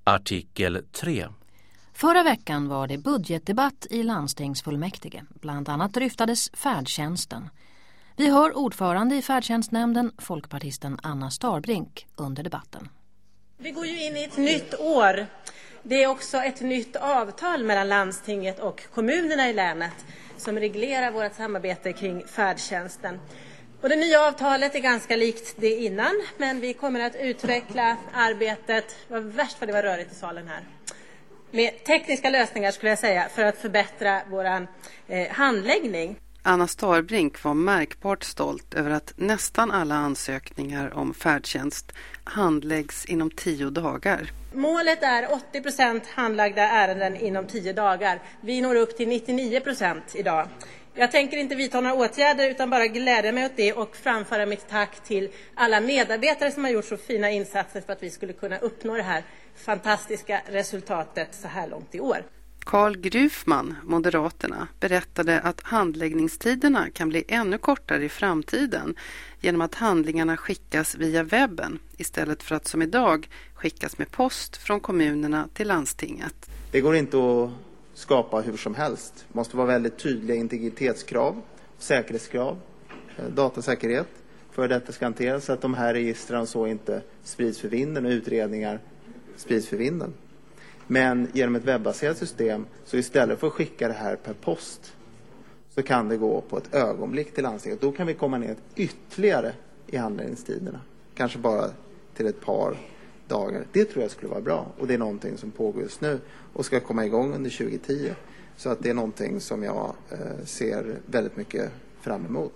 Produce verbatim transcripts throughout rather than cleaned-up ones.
Artikel tre. Förra veckan var det budgetdebatt i landstingsfullmäktige. Bland annat dryftades färdtjänsten. Vi hör ordförande i färdtjänstnämnden, folkpartisten Anna Starbrink, under debatten. Vi går ju in i ett nytt år. Det är också ett nytt avtal mellan landstinget och kommunerna i länet som reglerar vårt samarbete kring färdtjänsten. Och det nya avtalet är ganska likt det innan, men vi kommer att utveckla arbetet, vad värst vad det var rörigt i salen här, med tekniska lösningar skulle jag säga, för att förbättra våran eh, handläggning. Anna Starbrink var märkbart stolt över att nästan alla ansökningar om färdtjänst handläggs inom tio dagar. Målet är åttio procent handlagda ärenden inom tio dagar. Vi når upp till nittionio procent idag. Jag tänker inte vidta några åtgärder utan bara glädja mig åt det och framföra mitt tack till alla medarbetare som har gjort så fina insatser för att vi skulle kunna uppnå det här fantastiska resultatet så här långt i år. Carl Grufman, Moderaterna, berättade att handläggningstiderna kan bli ännu kortare i framtiden genom att handlingarna skickas via webben istället för att som idag skickas med post från kommunerna till landstinget. Det går inte att skapa hur som helst. Det måste vara väldigt tydliga integritetskrav, säkerhetskrav, datasäkerhet för att detta ska hanteras så att de här registren så inte sprids för vinden och utredningar sprids för vinden. Men genom ett webbaserat system så istället för att skicka det här per post så kan det gå på ett ögonblick till landstinget. Då kan vi komma ner ytterligare i handläggningstiderna. Kanske bara till ett par dagar. Det tror jag skulle vara bra och det är någonting som pågår just nu och ska komma igång under tjugo tio. Så att det är någonting som jag eh, ser väldigt mycket fram emot.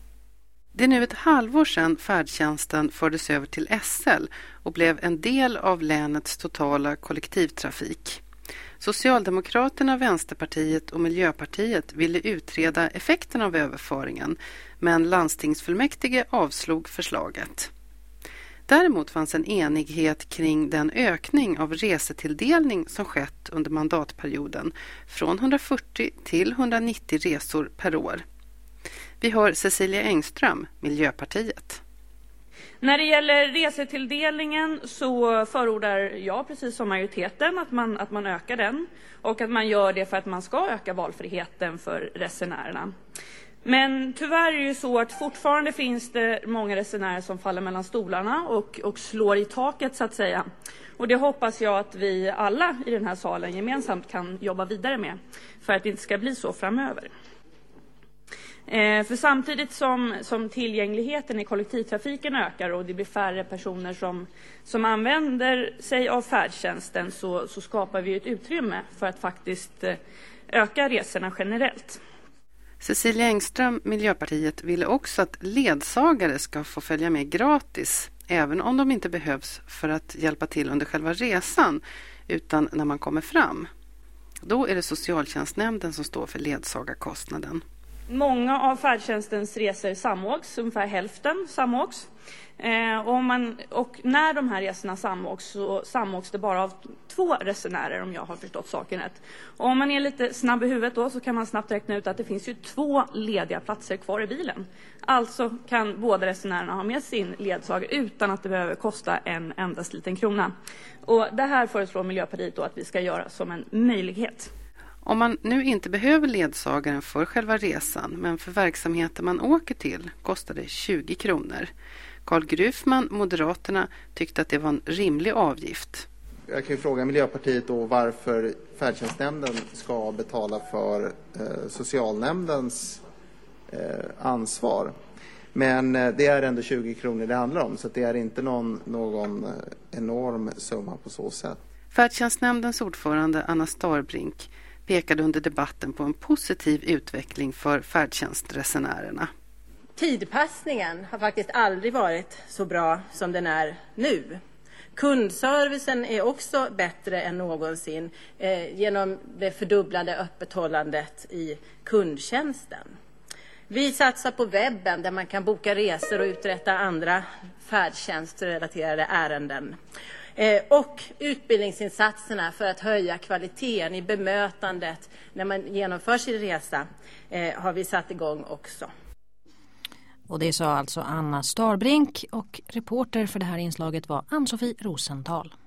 Det är nu ett halvår sedan färdtjänsten fördes över till S L och blev en del av länets totala kollektivtrafik. Socialdemokraterna, Vänsterpartiet och Miljöpartiet ville utreda effekterna av överföringen, men landstingsfullmäktige avslog förslaget. Däremot fanns en enighet kring den ökning av resetilldelning som skett under mandatperioden från hundrafyrtio till hundranittio resor per år. Vi hör Cecilia Engström, Miljöpartiet. När det gäller resetilldelningen så förordar jag precis som majoriteten att man, att man ökar den och att man gör det för att man ska öka valfriheten för resenärerna. Men tyvärr är det ju så att fortfarande finns det många resenärer som faller mellan stolarna och, och slår i taket så att säga. Och det hoppas jag att vi alla i den här salen gemensamt kan jobba vidare med för att det inte ska bli så framöver. Eh, för samtidigt som, som tillgängligheten i kollektivtrafiken ökar och det blir färre personer som, som använder sig av färdtjänsten så, så skapar vi ett utrymme för att faktiskt eh, öka resorna generellt. Cecilia Engström, Miljöpartiet, ville också att ledsagare ska få följa med gratis även om de inte behövs för att hjälpa till under själva resan utan när man kommer fram. Då är det socialtjänstnämnden som står för ledsagarkostnaden. Många av färdtjänstens resor samåks, ungefär hälften samåks. Eh, och, man, och när de här resorna samåks så samåks det bara av två resenärer om jag har förstått saken rätt. Och om man är lite snabb i huvudet då så kan man snabbt räkna ut att det finns ju två lediga platser kvar i bilen. Alltså kan båda resenärerna ha med sin ledsagare utan att det behöver kosta en endast liten krona. Och det här föreslår Miljöpartiet då att vi ska göra som en möjlighet. Om man nu inte behöver ledsagaren för själva resan men för verksamheten man åker till kostar det tjugo kronor. Carl Grufman, Moderaterna, tyckte att det var en rimlig avgift. Jag kan ju fråga Miljöpartiet då varför färdtjänstnämnden ska betala för eh, socialnämndens eh, ansvar. Men eh, det är ändå tjugo kronor det handlar om så det är inte någon, någon eh, enorm summa på så sätt. Färdtjänstnämndens ordförande Anna Starbrink pekade under debatten på en positiv utveckling för färdtjänstresenärerna. Tidpassningen har faktiskt aldrig varit så bra som den är nu. Kundservicen är också bättre än någonsin eh, genom det fördubblade öppethållandet i kundtjänsten. Vi satsar på webben där man kan boka resor och uträtta andra färdtjänstrelaterade ärenden. Eh, och utbildningsinsatserna för att höja kvaliteten i bemötandet när man genomför sin resa eh, har vi satt igång också. Och det sa alltså Anna Starbrink och reporter för det här inslaget var Ann-Sofie Rosenthal.